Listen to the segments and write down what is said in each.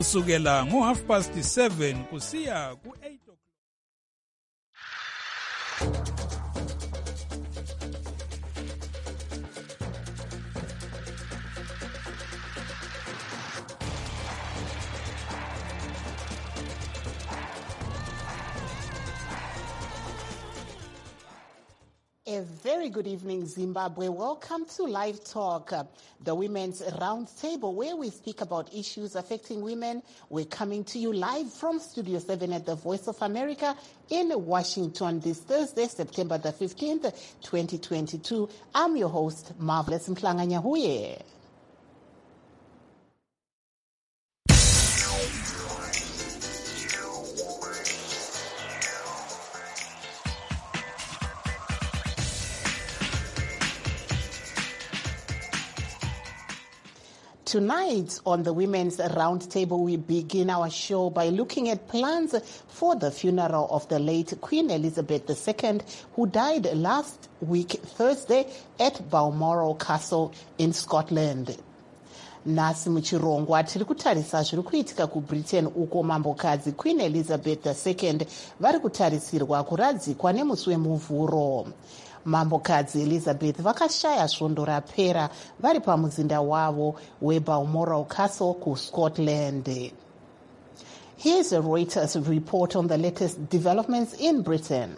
kusukela ngo7:30 kusiya ku8 o'clock. A very good evening, Zimbabwe. Welcome to Live Talk, the Women's Roundtable, where we speak about issues affecting women. We're coming to you live from Studio 7 at the Voice of America in Washington this Thursday, September the 15th, 2022. I'm your host, Marvelous Mklanganyahuye. Tonight on the Women's Roundtable, we begin our show by looking at plans for the funeral of the late Queen Elizabeth II, who died last week, Thursday, at Balmoral Castle in Scotland. Nasi muchirongwa tiri kutarisa zviri kuitika kuBritain uko mambokadzi Queen Elizabeth II vari kutarisirwa kuradzikwa nemusi wemuvhuro. Mambokadzi Elizabeth vakashaya svondo rapera vari pamuzinda wavo weBalmoral Castle kuScotland. Here's a Reuters report on the latest developments in Britain.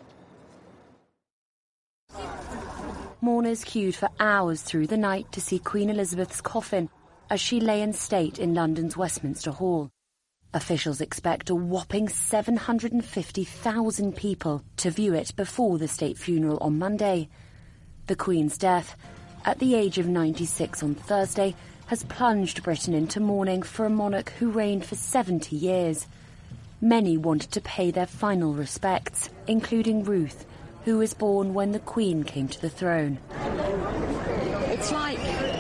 Mourners queued for hours through the night to see Queen Elizabeth's coffin as she lay in state in London's Westminster Hall. Officials expect a whopping 750,000 people to view it before the state funeral on Monday. The Queen's death, at the age of 96 on Thursday, has plunged Britain into mourning for a monarch who reigned for 70 years. Many wanted to pay their final respects, including Ruth, who was born when the Queen came to the throne. It's like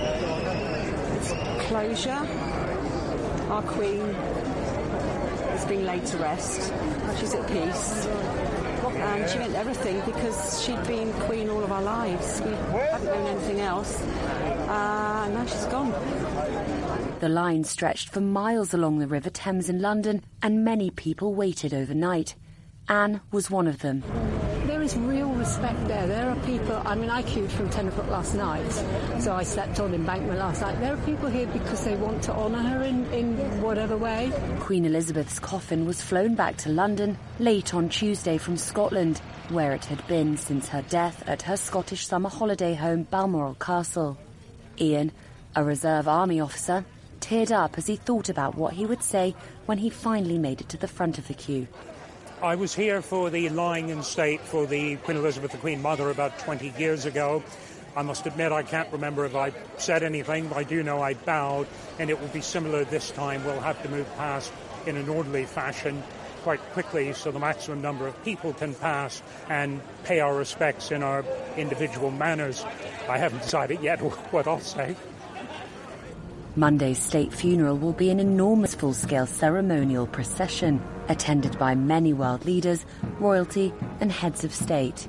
closure. Our Queen has been laid to rest. She's at peace. And she meant everything because she'd been Queen all of our lives. We hadn't known anything else. And now she's gone. The line stretched for miles along the River Thames in London, and many people waited overnight. Anne was one of them. There is real respect there. There are people, I queued from 10 o'clock last night, so I slept on Embankment last night. There are people here because they want to honour her in whatever way. Queen Elizabeth's coffin was flown back to London late on Tuesday from Scotland, where it had been since her death at her Scottish summer holiday home, Balmoral Castle. Ian, a reserve army officer, teared up as he thought about what he would say when he finally made it to the front of the queue. I was here for the lying in state for the Queen Elizabeth, the Queen Mother, about 20 years ago. I must admit I can't remember if I said anything, but I do know I bowed, and it will be similar this time. We'll have to move past in an orderly fashion quite quickly so the maximum number of people can pass and pay our respects in our individual manners. I haven't decided yet what I'll say. Monday's state funeral will be an enormous full-scale ceremonial procession, attended by many world leaders, royalty and heads of state.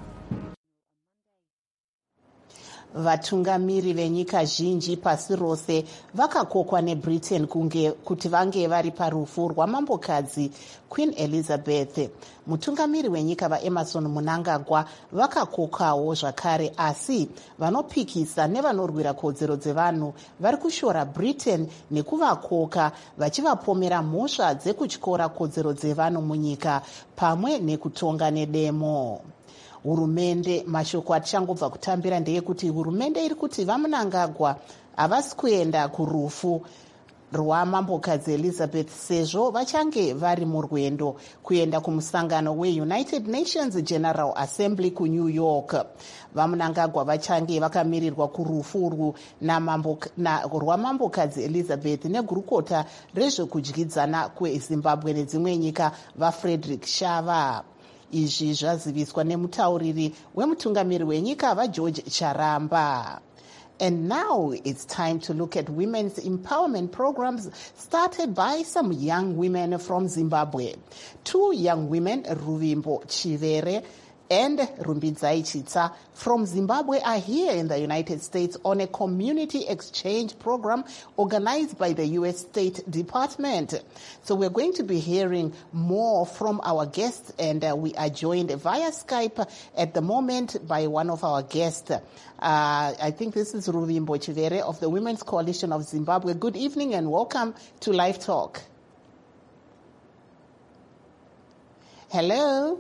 Vatungamiri venyika zhinji pasi rose vakakokwa neBritain kuti vange vari parufu rwamambokadzi Queen Elizabeth. Mutungamiri wenyika vaEmmerson Mnangagwa vakakokawo zvakare, asi vanopikisa nevanorwira kodzero dzevanhu vari kushora Britain nekuvakoka, vachivapomera mhosva dzekutyora kodzero dzevanhu munyika pamwe nekutonga nedemo. Hurumende, mashoko atichangobva kutambira ndeyekuti hurumende iri kuti vaMnangagwa havasi kuenda kurufu rwamambokadzi Elizabeth sezvo vachange vari murwendo kuenda kumusangano weUnited Nations General Assembly kuNew York. VaMnangagwa vachange vakamirirwa kurufu urwu rwamambokadzi Elizabeth negurukota rezvekudyidzana kweZimbabwe nedzimwe nyika vaFrederick Shava. Izvi zvaziviswa nemutauriri wemutungamiri wenyika vaGeorge Charamba. And now it's time to look at women's empowerment programs started by some young women from Zimbabwe. Two young women, Ruvimbo Chivere and Rumbidzai Chitsa from Zimbabwe are here in the United States on a community exchange program organized by the U.S. State Department. So we're going to be hearing more from our guests, and we are joined via Skype at the moment by one of our guests. I think this is Ruvimbo Chivere of the Women's Coalition of Zimbabwe. Good evening and welcome to Live Talk. Hello.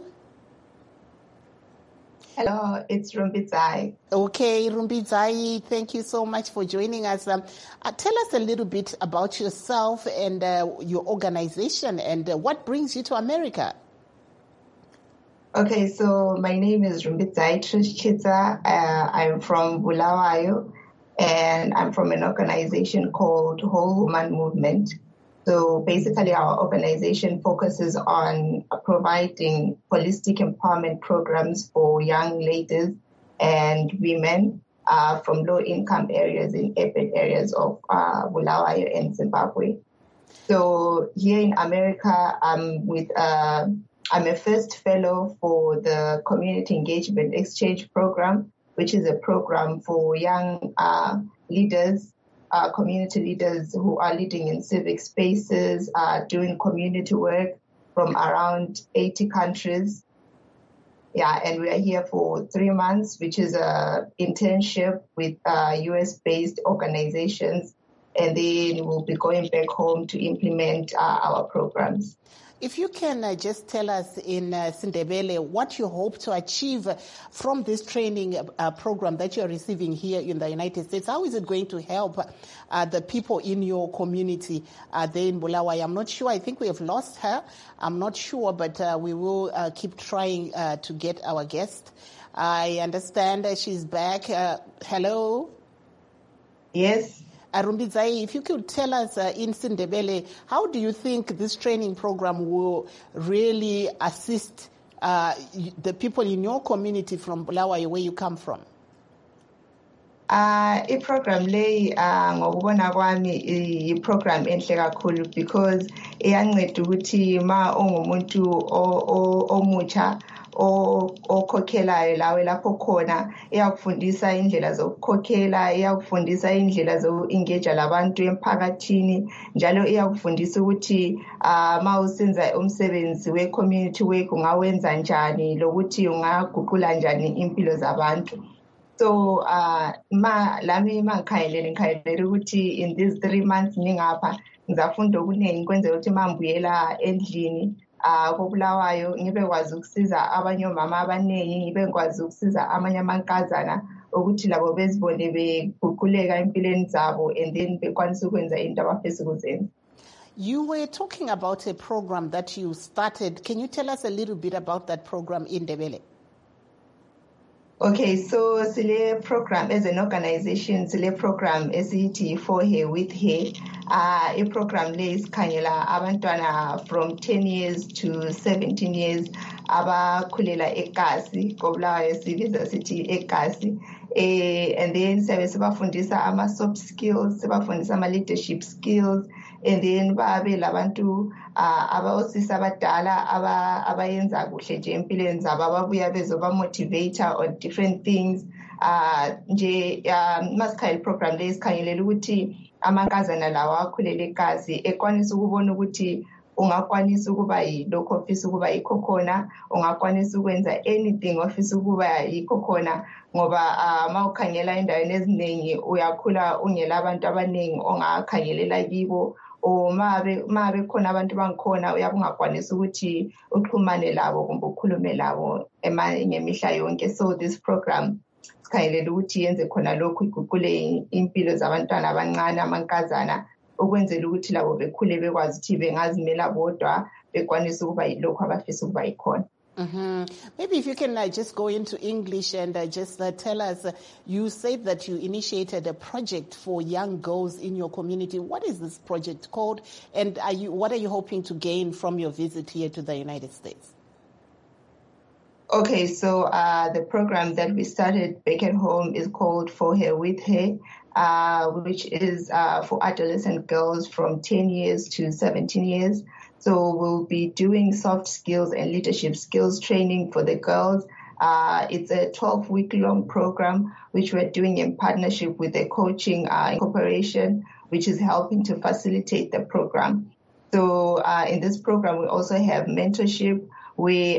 Hello, it's Rumbidzai. Okay, Rumbidzai, thank you so much for joining us. Tell us a little bit about yourself and your organization and what brings you to America. Okay, so my name is Rumbidzai Chitsa. I'm from Bulawayo, and I'm from an organization called Whole Woman Movement. So basically our organization focuses on providing holistic empowerment programs for young ladies and women from low-income areas in urban areas of Bulawayo and Zimbabwe. So here in America, I'm a first fellow for the Community Engagement Exchange Program, which is a program for young leaders, community leaders who are leading in civic spaces, doing community work from around 80 countries. Yeah, and we are here for 3 months, which is an internship with US-based organizations, and then we'll be going back home to implement our programs. If you can just tell us in Sindebele what you hope to achieve from this training program that you're receiving here in the United States, how is it going to help the people in your community there in Bulawayo? I'm not sure. I think we have lost her. I'm not sure, but we will keep trying to get our guest. I understand she's back. Hello? Yes. Rumbidzai, if you could tell us in Sindebele, how do you think this training program will really assist the people in your community from Bulawayo, where you come from? I-program le ngokubona kwami i-program enhle kakhulu because iyanceda ukuthi ma ungumuntu omutsha okhokhelayo lawe lapho khona iyakufundisa indlela zokukhokhela, iyakufundisa indlela zo-engage labantu emphakathini, njalo iyakufundisa ukuthi ma usenza umsebenzi we-community work ungawenza njani lokuthi ungaguqula njani impilo zabantu. So lami ngikhangelele ukuthi in these 3 months ngingapha ngizafunda okuningi kwenzela ukuthi mangibuyela endlini koBulawayo ngibe kwazi ukusiza abanye omama abaningi, ngibe kwazi ukusiza amanye amankazana ukuthi labo bezibone beguquleka empilweni zabo and then bekwanisa ukwenza into abafisa ukuzenza. You were talking about a program that you started. Can you tell us a little bit about that program in Ndebele? Okay, so Sile program as an organization, Sile program esithi For Her With Her. A program le isikhangela abantwana from 10 years to 17 years abakhulela eKasi, koBulawayo sibiza sithi eKasi. And then sibafundisa ama soft skills, sibafundisa ama leadership skills, and then babe labantu abawosisa abadala abayenza kuhle nje empilweni zabo ababuya bezoba motivator on different things. Nje masikhayela program le isikhangelela ukuthi amankazana lawa akhulele eKasi ekwanisa ukubona ukuthi ungakwanisa ukuba yilokho ofisa ukuba yikho khona, ungakwanisa ukwenza anything ofisa ukuba yikho khona, ngoba ma ukhangela endaweni eziningi uyakhula ungela abantu abaningi ongakhangelela kibo, o ma bekhona abantu bangikhona uyabe ungakwanisa ukuthi uxhumane labo kumbe ukhulume labo ngemihla yonke. So this program sikhangelela ukuthi yenze khona lokhu, iguqule impilo zabantwana abancane amankazana ukwenzela ukuthi labo bekhule bekwazi ukuthi bengazimela bodwa bekwanisa ukuba yilokho abafisa ukuba yikhona. Maybe if you can just go into English and just tell us, you said that you initiated a project for young girls in your community. What is this project called, and what are you hoping to gain from your visit here to the United States? Okay, so the program that we started back at home is called For Her With Her, which is for adolescent girls from 10 years to 17 years. So we'll be doing soft skills and leadership skills training for the girls. It's a 12-week-long program, which we're doing in partnership with a coaching corporation, which is helping to facilitate the program. So in this program, we also have mentorship. We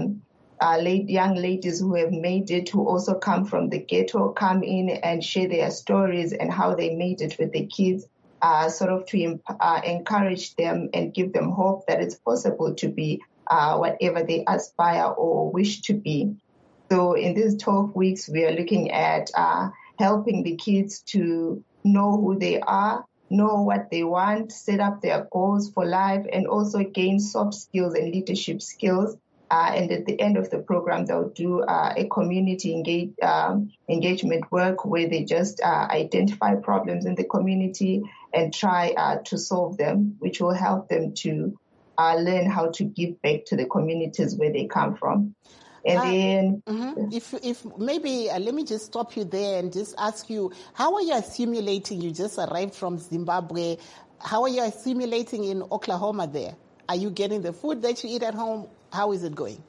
young ladies who have made it, who also come from the ghetto, come in and share their stories and how they made it with the kids, sort of to encourage them and give them hope that it's possible to be whatever they aspire or wish to be. So in these 12 weeks, we are looking at helping the kids to know who they are, know what they want, set up their goals for life, and also gain soft skills and leadership skills. And at the end of the program, they'll do a community engagement work where they just identify problems in the community and try to solve them, which will help them to learn how to give back to the communities where they come from. And then, if maybe let me just stop you there and just ask you, how are you assimilating? You just arrived from Zimbabwe. How are you assimilating in Oklahoma there? Are you getting the food that you eat at home? How is it going?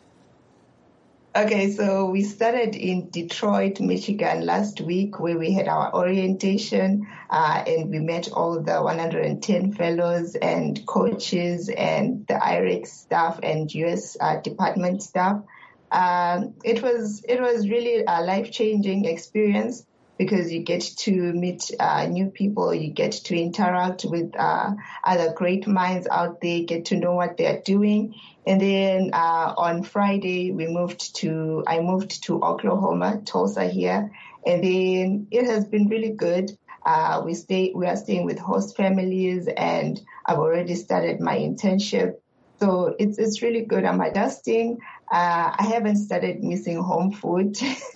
Okay, so we started in Detroit, Michigan last week, where we had our orientation and we met all the 110 fellows and coaches and the IREX staff and U.S. department staff. It was really a life-changing experience because you get to meet new people, you get to interact with other great minds out there, get to know what they're doing. And then on Friday, I moved to Oklahoma, Tulsa here, and then it has been really good. We are staying with host families, and I've already started my internship. So it's really good. I'm adjusting. I haven't started missing home food.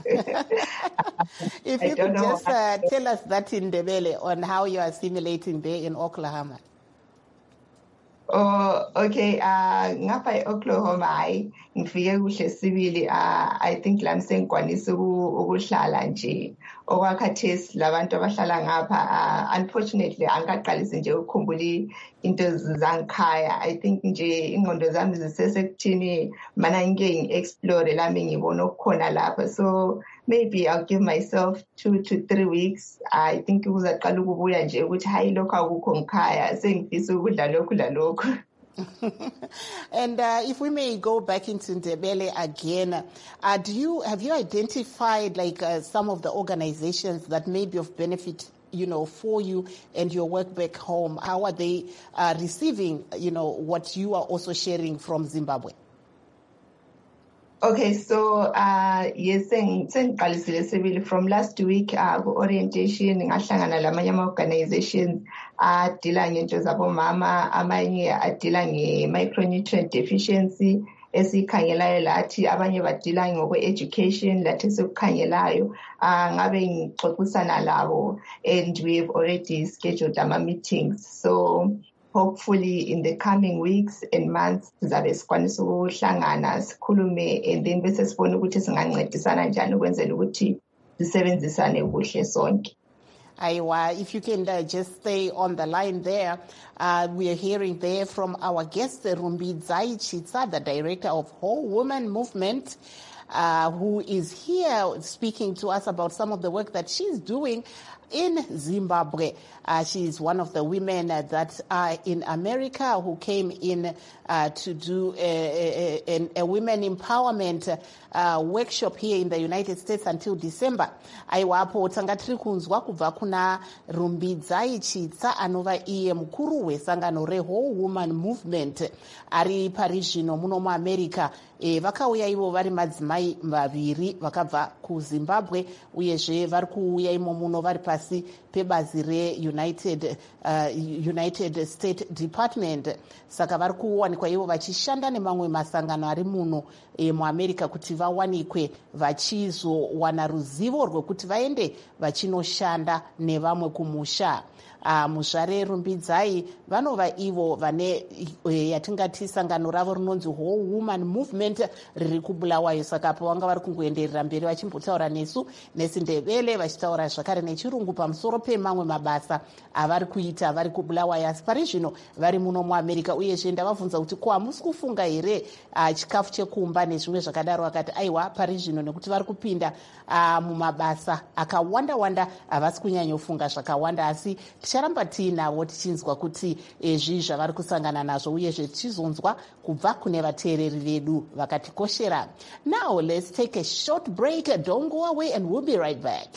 If you could just tell us that in Ndebele on how you're assimilating there in Oklahoma. Oh, okay. Ngapha Oklahoma, ngifike kuhle sibili. I think la msengikwanisa ukuhlala nje. Okwakhathesi labantu abahlala ngapha, unfortunately angikaqalisi nje ukukhumbula into zangikhaya. I think nje ingqondo zami zisesekuthini mana ngike ngi-explore lami ngibona okukhona lapha. So maybe I'll give myself 2 to 3 weeks. I think uzaqala ukubuya nje ukuthi hayi lokho akukho ngikhaya sengifisa ukudla lokhu lalokho. And if we may go back into Ndebele again, have you identified like some of the organizations that may be of benefit, for you and your work back home? How are they receiving, what you are also sharing from Zimbabwe? Okay, so yes, from last week, orientation ngahlangana lamanye ama-organizations adila ngento zabomama, amanye adila nge-micronutrient deficiency esikhangelayo lathi, abanye badila ngokwe-education lathi esikukhangelayo. Ngabe ngixoxisana labo, and we have already scheduled ama-meetings. So hopefully in the coming weeks and months sizabe sikwanisa ukuhlangana sikhulume, and then bese sibona ukuthi singancedisana njani ukwenzela ukuthi sisebenzisane kuhle sonke. Aiwa, if you can just stay on the line there. We are hearing there from our guest, Rumbidzai Chitsa, the director of Whole Woman Movement, who is here speaking to us about some of the work that she's doing in Zimbabwe. She is one of the women that are in America who came in to do a women empowerment workshop here in the United States until December. Aiwapo tanga tiri kunzwa kubva kuna Rumbidzai Chitsa anova iye mukuru wesangano reWhole Woman Movement ari parizvino muno muAmerica. Vakauya ivo vari madzimai vaviri vakabva kuZimbabwe, uyezve vari kuuya imo muno vari pasi pebazi United States Department. Saka vari kuwanikwa ivo vachishanda nemamwe masangano ari muno muAmerica kuti vawanikwe vachizowana ruzivo rwekuti vaende vachinoshanda nevamwe kumusha. Muzvare Rumbidzai vanova ivo vane yatingati sangano ravo rinonzi Whole Woman Movement riri kubulawayo. Saka apa vanga vari kungoenderera mberi vachimbotaura nesu nesindebele vachitaura zvakare nechirungu pamusoro pemamwe mabasa avari kuita vari kubulawayo. Asi pari zvino vari muno muAmerica. Uyezve ndavabvunza kuti ko hamusi kufunga here chikafu chekumba nezvimwe zvakadaro. Vakati aiwa pari zvino nekuti vari kupinda mumabasa akawanda-wanda havasi kunyanyofunga zvakawanda. Asi ticharamba tiinavo tichinzwa kuti ezvi zvavari kusangana nazvo uyezve tichizonzwa kubva kune vateereri vedu vakatikoshera. Now let's take a short break. Don't go away and we'll be right back.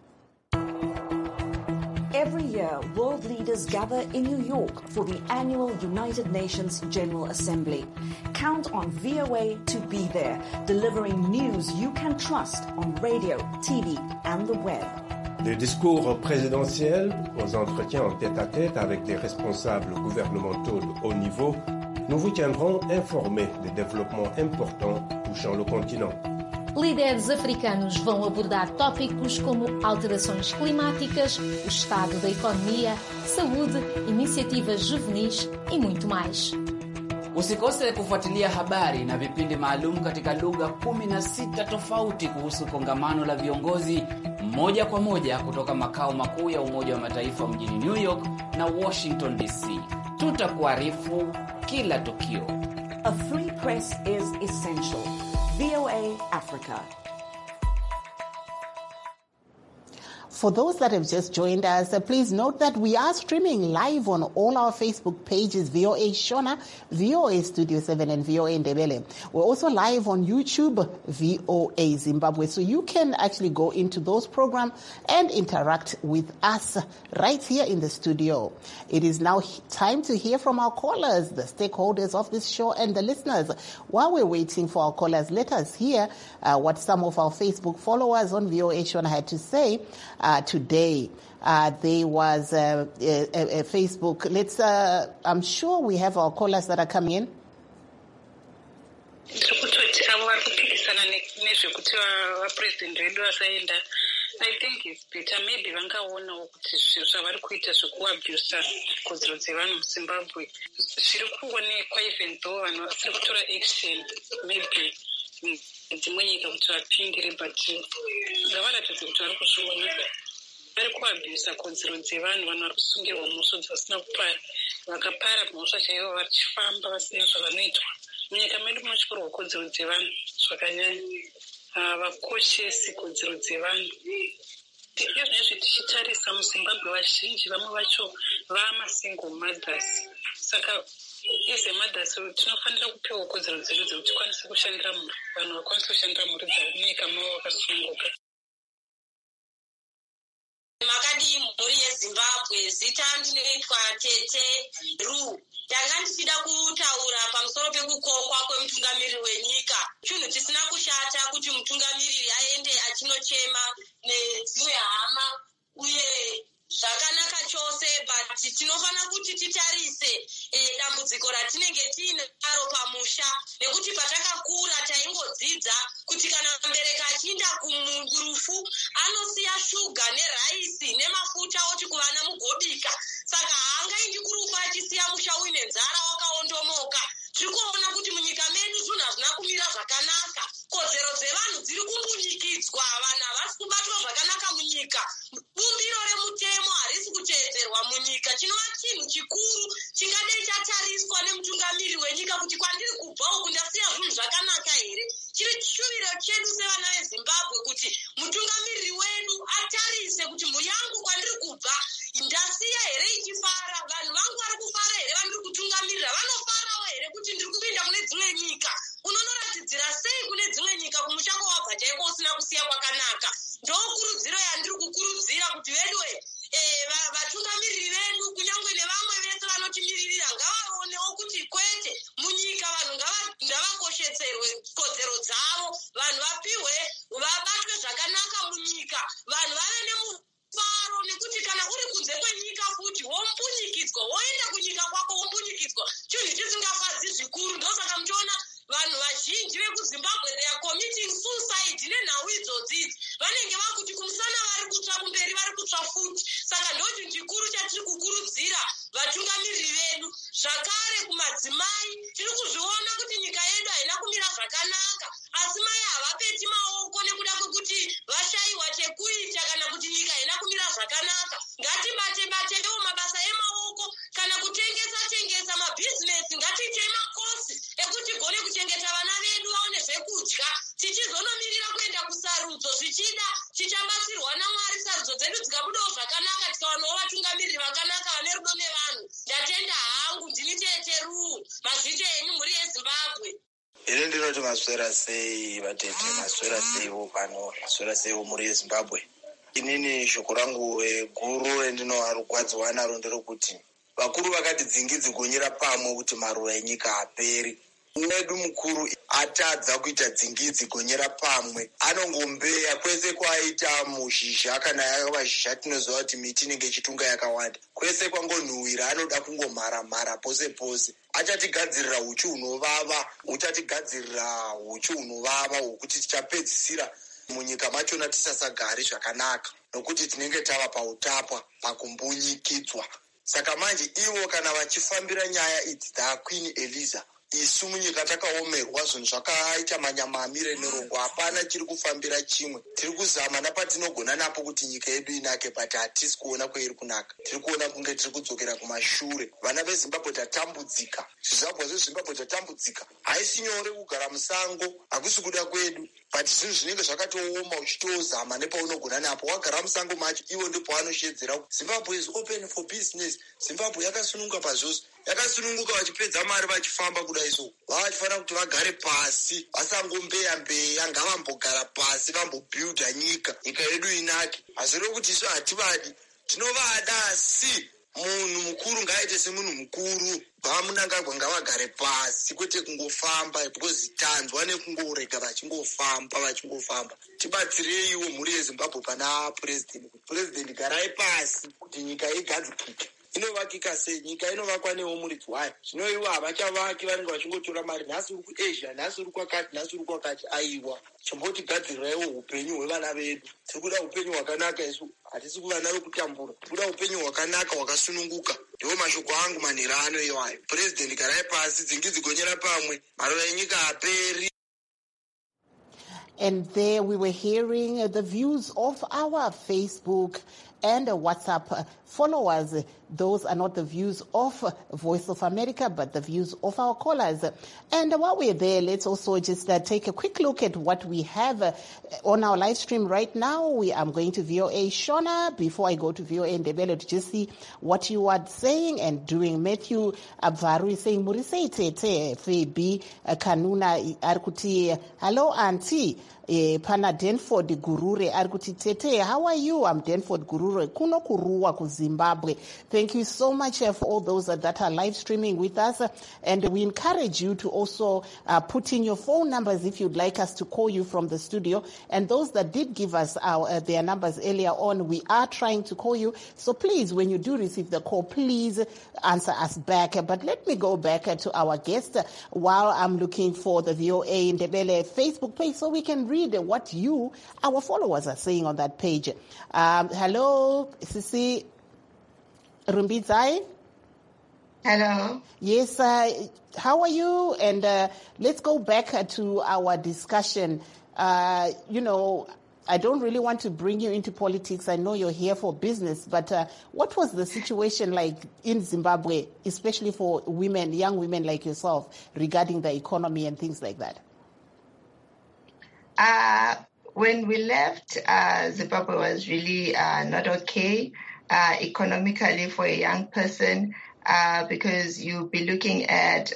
Every year, world leaders gather in New York for the annual United Nations General Assembly. Count on VOA to be there, delivering news you can trust on radio, TV, and the web. Des discours présidentiels aux entretiens en tête-à-tête avec des responsables gouvernementaux de haut niveau, nous vous tiendrons informés des développements importants touchant le continent. Líderes africanos vão abordar tópicos como alterações climáticas, o estado da economia, saúde, iniciativas juvenis e muito mais. Usikose kufuatilia habari na vipindi maalum katika lugha 16 tofauti kuhusu kongamano la viongozi moja kwa moja kutoka makao makuu ya Umoja wa Mataifa mjini New York na Washington DC. Tutakuarifu kila tukio. A free press is essential. VOA Africa. For those that have just joined us, please note that we are streaming live on all our Facebook pages, VOA Shona, VOA Studio 7 and VOA Ndebele. We're also live on YouTube, VOA Zimbabwe. So you can actually go into those programs and interact with us right here in the studio. It is now time to hear from our callers, the stakeholders of this show and the listeners. While we're waiting for our callers, let us hear what some of our Facebook followers on VOA Shona had to say. Today, there was a Facebook. I'm sure we have our callers that are coming in. I think it's better. Maybe vangaona kuti zvavari kuita zvekuabhusa kodzero dzevanhu muZimbabwe zviri kuonekwa, even though vanhu vasiri kutora action, maybe dzimwe nyika kuti vapindire, but ngavaratidze kuti vari kuzviona. Vari kuabhusa kodzero dzevanhu, vanhu vari kusungirwa mhosva dzasina kupara, vakapara mhosva chaivo vachifamba vasina zvavanoitwa. Munyika medu munochikorwa kodzero dzevanhu zvakanyanya, vakoshesi kodzero dzevanhu. Izvezvi tichitarisa muZimbabwe vazhinji vamwe vacho vamasingle mothers. Saka as a mothers tinofanira kupiwa kodzero dzedu dzekuti tikwanise kushandira mhuri, vanhu vakwanise kushandira mhuri dzavo munyika mavo vakasununguka. Makadi mhuri yeZimbabwe, zita ndinoitwa Tete Ru. Ndanga ndichida kutaura pamusoro pekukokwa kwemutungamiriri wenyika. Chinhu chisina kushata kuti mutungamiriri aende achinochema nedzimwe hama, uye zvakanaka chose, but tinofanira kuti titarise dambudziko ratinenge tinaro pamusha, nekuti patakakura taingodzidza kuti kana mubereki achiinda kurufu anosiya shuga neraisi nemafuta oti kuvana mugobika. Saka haangaindi kurufu achisiya musha uine nzara wakaondomoka. Tiri kuona kuti munyika medu zvinhu hazvina kumira zvakanaka. Kodzero dzevanhu dziri kumbunyikidzwa, vanhu havasi kubatwa zvakanaka munyika. Bumbiro remutemo harisi kuteedzerwa munyika. Chinova chinhu chikuru chingadai chatariswa nemutungamiriri wenyika kuti kwandiri kubva uku ndasiya zvinhu zvakanaka here. Chiri chishuviro chedu sevana veZimbabwe kuti mutungamiriri wedu atarise kuti mhuri yangu kwandiri kubva ndasiya here ichifara, vanhu vangu vari kufara here vandiri kutungamirira, vanofarawo here kuti ndiri kupinda mune dzimwe nyika. Unonoratidzira sei kune dzimwe nyika kumusha kwawabva chaiko usina kusiya kwakanaka? Ndokurudziro yandiri kukurudzira kuti vedwe vatungamiriri vedu kunyangwe nevamwe vese vanotimiririra ngavaonewo kuti kwete munyika vanhu ngavakoshetserwe kodzero dzavo, vanhu vapiwe, vabatwe zvakanaka munyika, vanhu vave nemufaro, nekuti kana uri kunze kwenyika futi wombunyikidzwa, woenda kunyika kwako wombunyikidzwa, chinhu chisingafadzi zvikuru. Ndosaka muchiona vanhu vazhinji vekuZimbabwe they are committing suicide nenhau idzodzidzi. Vanenge vakuti kumusana vari kutsva, kumberi vari kutsva futi. Saka ndochinhu chikuru chatiri madzimai tiri kuzviona kuti nyika yedu haina kumira zvakanaka, asi mai havapeti maoko nekuda kwekuti vashayiwa chekuita kana kuti nyika haina kumira zvakanaka. Ngatibatewo mabasa emaoko, kana kutengesa mabhizinesi, ngatiite makosi ekuti gone kuchengeta vana vedu vaone zvekudya, tichizonomirira kuenda kusarudzo zvichida tichabatsirwa naMwari sarudzo dzedu dzikabudawo zvakanaka, tikawanawo vatungamiriri vakanaka vane rudo nevanhu. Ndatenda hangu, ndini Teteru, mazvite enyu mhuri yeZimbabwe. Ini ndinoti maswera sei vatete, maswera seiwo pano, maswera seiwo mhuri yeZimbabwe. Inini shoko rangu guru rendinowarwadziwa naro nderokuti vakuru vakati dzingidzi gonyera pamwe kuti maruva enyika haperi. Mwedu mukuru atadza kuita dzingidzi gonyera pamwe, anongombeya kwese kwaita muzhizha, kana yava zhizha tinoziva kuti miti inenge ichitunga yakawanda, kwese kwangonhuhwira anoda kungomhara pose pose. Achatigadzirira huchu hunovava, uchatigadzirira huchu hunovava hwokuti tichapedzisira munyika machona tisasagari zvakanaka, nokuti tinenge tava pautapwa, pakumbunyikidzwa. Saka manje ivo kana vachifambira nyaya idzi dzaQueen Eliza, isu munyika takaomerwa, zvinhu zvakaita manyama amire nerongo, hapana chiri kufambira chimwe. Tiri kuzama napatinogona napo kuti nyika yedu inake, but hatisi kuona kweiri kunaka. Tiri kuona kunge tiri kudzokera kumashure. Vana veZimbabwe tatambudzika, zvizvarwa zveZimbabwe tatambudzika. Haisi nyore kugara musango, hakusi kuda kwedu, but zvinhu zvinenge zvakatooma uchitozama nepaunogona napo. Wagara musango macho, ivo ndipo vanoshedzera. Zimbabwe is open for business. Zimbabwe yakasununguka pazvose, yakasununguka vachipedza mari vachifamba kudai so. Vachifanira kuti vagare pasi, vasangombeya, ngavambogara pasi, vambobhiudha nyika yedu inake. Hazviri kuti isu hativadi, tinovada, asi munhu mukuru ngaaite semunhu mukuru. Vamunangagwa ngavagare pasi, kwete kungofamba, because tanzwa nekungorega vachingofamba. Tibatsireiwo mhuri yeZimbabwe pana purezidendi. Purezidendi, garai pasi kuti nyika igadzikike. Inovakika sei? Nyika inovakwa neumuridzi wayo. Zvino ivo havachavaki, vanenge vachingotora mari. Nhasi uri kuAsia, nhasi uri kwakati, aiwa. Chimbotigadzirireiwo upenyu hwevana vedu. Tiri kuda upenyu hwakanaka isu. Hatisi kuvana vekutambura. Tiri kuda upenyu hwakanaka, hwakasununguka. Ndiwo mashoko angu manherano iwayo. Purezidendi, garai pasi, dzingidzi gonyera pamwe, maruva enyika haperi. And there we were hearing the views of our Facebook and WhatsApp followers. Those are not the views of Voice of America, but the views of our callers. And while we're there, let's also just take a quick look at what we have on our live stream right now. I'm going to VOA Shona. Before I go to VOA Ndebele, to just see what you are saying and doing. Matthew Abvaru is saying, Murise Tete, Febi Kanuna Arkuti. Hello, Auntie. Pana Denford Gurure Arguti Tete. How are you? I'm Denford Gurure. Kuno Kurua ku Zimbabwe. Thank you so much for all those that are live streaming with us. And we encourage you to also put in your phone numbers if you'd like us to call you from the studio. And those that did give us their numbers earlier on, we are trying to call you. So please, when you do receive the call, please answer us back. But let me go back to our guest while I'm looking for the VOA Ndebele Facebook page so we can read what you, our followers, are saying on that page. Hello, Sisi Rumbidzai. Hello. Yes, how are you? And let's go back to our discussion. I don't really want to bring you into politics. I know you're here for business, but what was the situation like in Zimbabwe, especially for women, young women like yourself, regarding the economy and things like that? When we left, Zimbabwe was really not okay economically for a young person, because you'll be looking at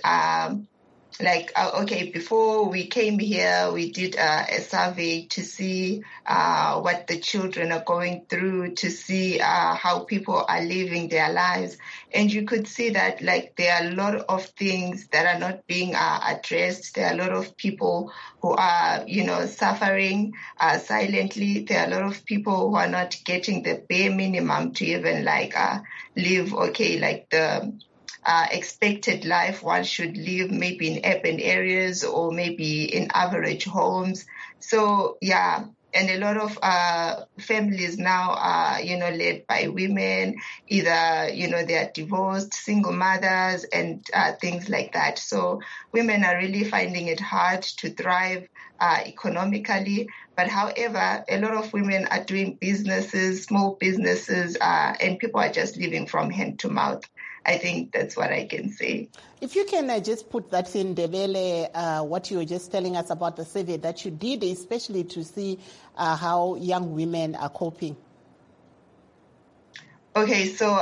before we came here, we did a survey to see what the children are going through, to see how people are living their lives. And you could see that, there are a lot of things that are not being addressed. There are a lot of people who are, suffering silently. There are a lot of people who are not getting the bare minimum to even, live okay, the expected life one should live maybe in urban areas or maybe in average homes. So, And a lot of families now are, led by women, either, they are divorced, single mothers, and things like that. So women are really finding it hard to thrive economically. But however, a lot of women are doing businesses, small businesses, and people are just living from hand to mouth. I think that's what I can say. If you can just put that in Ndebele, what you were just telling us about the survey that you did, especially to see how young women are coping. Okay, so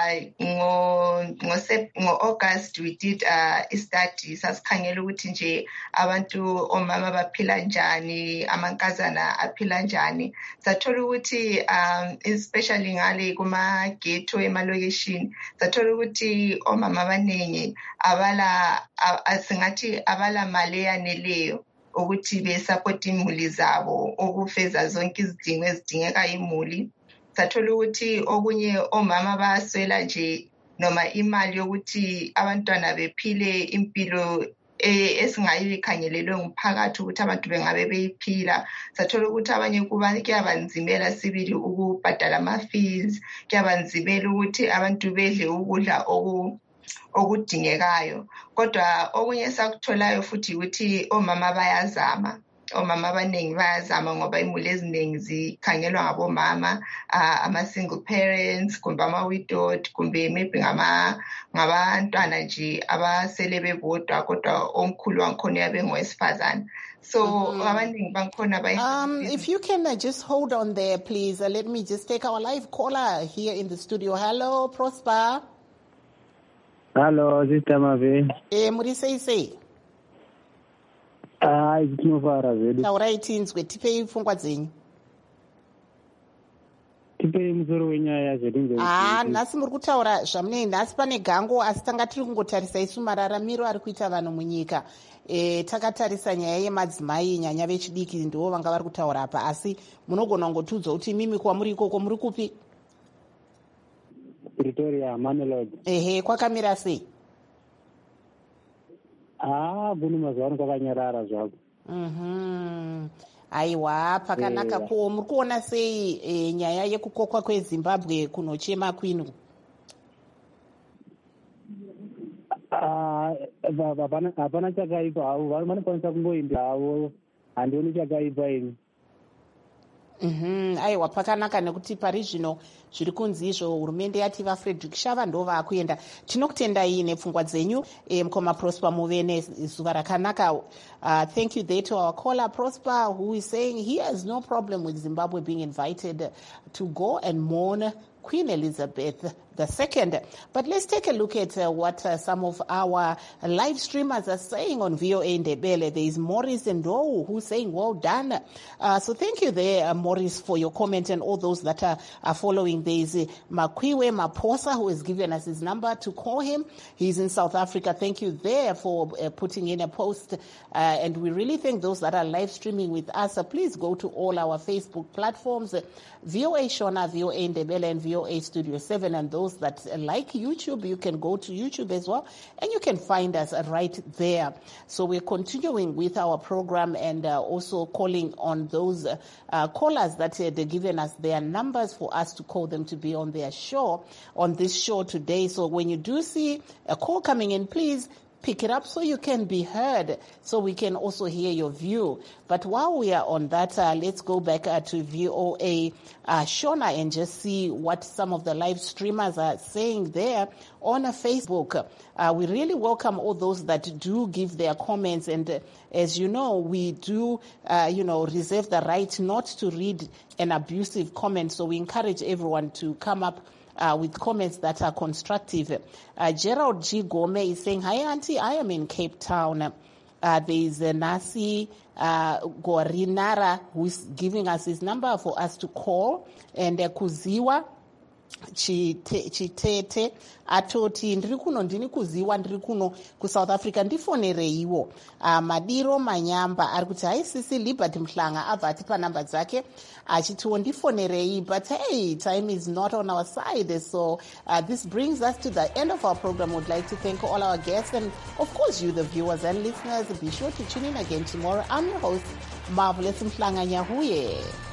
ngo-August we did a study sasikhangela ukuthi nje abantu omama baphila njani, amankazana aphila njani. Sathola ukuthi especially ngale kuma-ghetto emalokishini, sathola ukuthi omama abaningi singathi abala mali eyaneleyo ukuthi besupport imuli zabo, okufeza zonke izidingo ezidingeka imuli. Sathola ukuthi okunye omama baswela nje noma imali yokuthi abantwana bephile impilo esingayikhangelelwe ngumphakathi ukuthi abantu bengabe beyiphila. Sathola ukuthi abanye kuyabanzimela sibili ukubhadala ama-fees, kuyabanzimela ukuthi abantu bedle ukudla okudingekayo. Kodwa okunye sakutholayo futhi ukuthi omama bayazama. Omama abaningi bayazama ngoba imuli eziningi zikhangelwa ngabomama, ama-single parents, kumbe ama-widowed, kumbe maybe ngabantwana nje abasele bebodwa kodwa omkhulu wankhona uyabe ngowesifazane. So abaningi bankhona if you can just hold on there, please. Let me just take our live caller here in the studio. Hello, Prosper. Hello, Sister Mavi. Muri sei? Tinovara zvedu. Taurai tinzwe, tipei pfungwa dzenyu. Tipei musoro wenyaya zvedu. Nhasi muri kutaura zvamunei, nhasi pane gango, asi tanga tiri kungotarisa isu mararamiro ari kuita vanhu munyika. Takatarisa nyaya yemadzimai, nyanya vechidiki ndivo vanga vari kutaura apa, asi munogona kungotiudza kuti mimi kwamuri ikoko muri kupi? Pretoria, Mamelodi. Ehe, kwakamira sei? Kuno mazuva ano kwakanyarara zvako. Aiwa, pakanaka. Ko muri kuona sei nyaya yekukokwa kweZimbabwe kunochema kwinu? Hapana chakaipa havo, vanokwanisa kungoenda havo, handioni chakaipa ini. Aiwa, pakanaka, nekuti pari zvino zviri kunzi izvo hurumende yati vaFrederick Shava ndo vakuenda. Tinokutendai nepfungwa dzenyu mukoma Prosper Muvene, zuva rakanaka. Thank you there to our caller Prosper, who is saying he has no problem with Zimbabwe being invited to go and mourn Queen Elizabeth II. But let's take a look at what some of our live streamers are saying on VOA Ndebele. There is Maurice Ndou who's saying, well done. So thank you there, Maurice, for your comment, and all those that are following. There is Makwiwe Maposa, who has given us his number to call him. He's in South Africa. Thank you there for putting in a post. And we really thank those that are live streaming with us. Please go to all our Facebook platforms, VOA Shona, VOA Ndebele, and VOA Studio 7. And those that like YouTube, you can go to YouTube as well, and you can find us right there. So we're continuing with our program, and also calling on those callers that they've given us their numbers for us to call them to be on their show, on this show today. So when you do see a call coming in, please pick it up so you can be heard, so we can also hear your view. But while we are on that, let's go back to VOA Shona and just see what some of the live streamers are saying there on Facebook. We really welcome all those that do give their comments, and as you know, we do reserve the right not to read an abusive comment, so we encourage everyone to come up with comments that are constructive. Gerald G. Gome is saying, hi, Auntie, I am in Cape Town. There is Nasi Gorinara who is giving us his number for us to call. And Kuziwa Chitete atoti ndini kuziwa ndiri kuno kuSouth Africa ndifonereiwo. Madiro Manyamba ari kuti haisisi Liberty Mhlanga abva atipa namba dzake achitiwo ndifonerei, but hey, time is not on our side, so this brings us to the end of our program. We'd like to thank all our guests and of course you, the viewers and listeners. Be sure to tune in again tomorrow. I'm your host, Marvelous Mhlanga Nyahuye.